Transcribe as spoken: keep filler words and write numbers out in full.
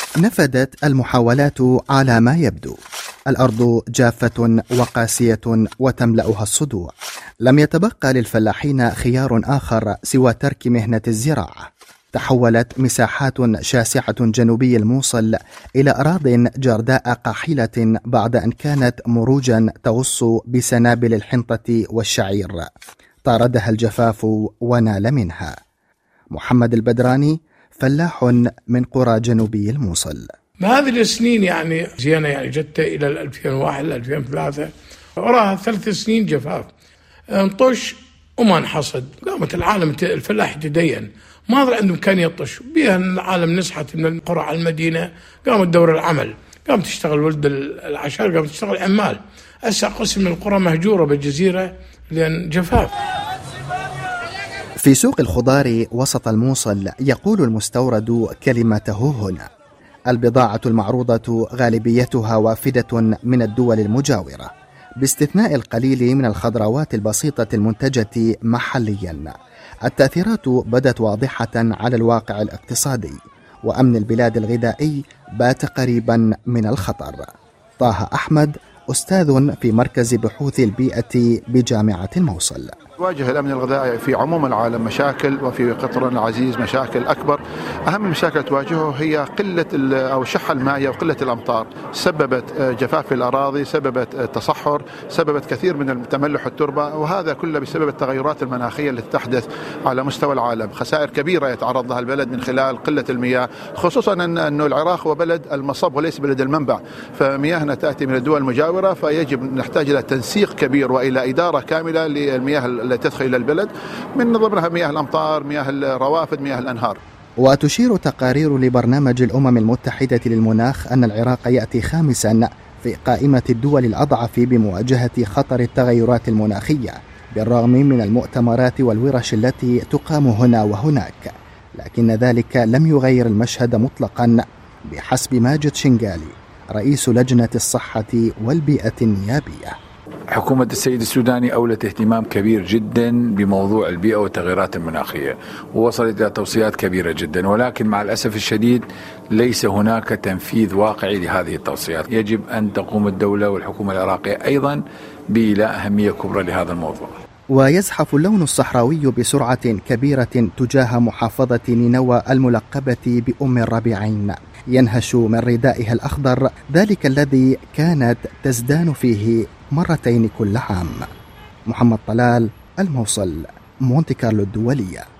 نفدت المحاولات على ما يبدو. الأرض جافة وقاسية وتملأها الصدوع. لم يتبقى للفلاحين خيار آخر سوى ترك مهنة الزراعة. تحولت مساحات شاسعة جنوبي الموصل إلى أراضٍ جرداء قاحلة بعد أن كانت مروجا تغص بسنابل الحنطة والشعير. طاردها الجفاف ونال منها. محمد البدراني فلاح من قرى جنوبي الموصل. هذه السنين يعني زينة، يعني جت إلى ألفين وواحد ألفين وثلاثة، وراها ثلاث سنين جفاف، انطش وما انحصد. قامت العالم الفلاح يتدين، ما ظل عنده إمكانية يطش بها. العالم نسحت من القرى على المدينة، قامت دور العمل، قامت تشتغل ولد العشائر، قامت تشتغل عمال. هسه قسم من القرى مهجورة بالجزيرة لأن جفاف. في سوق الخضار وسط الموصل يقول المستورد كلمته هنا. البضاعة المعروضة غالبيتها وافدة من الدول المجاورة، باستثناء القليل من الخضروات البسيطة المنتجة محليا. التأثيرات بدت واضحة على الواقع الاقتصادي، وأمن البلاد الغذائي بات قريبا من الخطر. طه أحمد أستاذ في مركز بحوث البيئة بجامعة الموصل. يواجه الأمن الغذائي في عموم العالم مشاكل، وفي قطرنا العزيز مشاكل أكبر. أهم المشاكل تواجهه هي قلة أو الشحة المائية وقلة الأمطار، سببت جفاف الأراضي، سببت تصحر، سببت كثير من تملح التربة، وهذا كله بسبب التغيرات المناخية التي تحدث على مستوى العالم. خسائر كبيرة يتعرض لها البلد من خلال قلة المياه، خصوصا أن العراق هو بلد المصب وليس بلد المنبع، فمياهنا تأتي من الدول المجاورة، فيجب نحتاج إلى تنسيق كبير وإلى إدارة كاملة للمياه التي تدخل إلى البلد، من ضمنها مياه الأمطار، مياه الروافد، مياه الأنهار. وتشير تقارير لبرنامج الأمم المتحدة للمناخ أن العراق يأتي خامسا في قائمة الدول الأضعف بمواجهة خطر التغيرات المناخية، بالرغم من المؤتمرات والورش التي تقام هنا وهناك. لكن ذلك لم يغير المشهد مطلقا بحسب ماجد شنغالي رئيس لجنة الصحة والبيئة النيابية. حكومة السيد السوداني أولت اهتمام كبير جدا بموضوع البيئة والتغيرات المناخية، ووصلت إلى توصيات كبيرة جدا، ولكن مع الأسف الشديد ليس هناك تنفيذ واقعي لهذه التوصيات. يجب أن تقوم الدولة والحكومة العراقية أيضا بإيلاء أهمية كبرى لهذا الموضوع. ويزحف اللون الصحراوي بسرعة كبيرة تجاه محافظة نينوى الملقبة بأم الربيعين، ينهش من ردائها الأخضر، ذلك الذي كانت تزدان فيه مرتين كل عام. محمد طلال، الموصل، مونتي كارلو الدولية.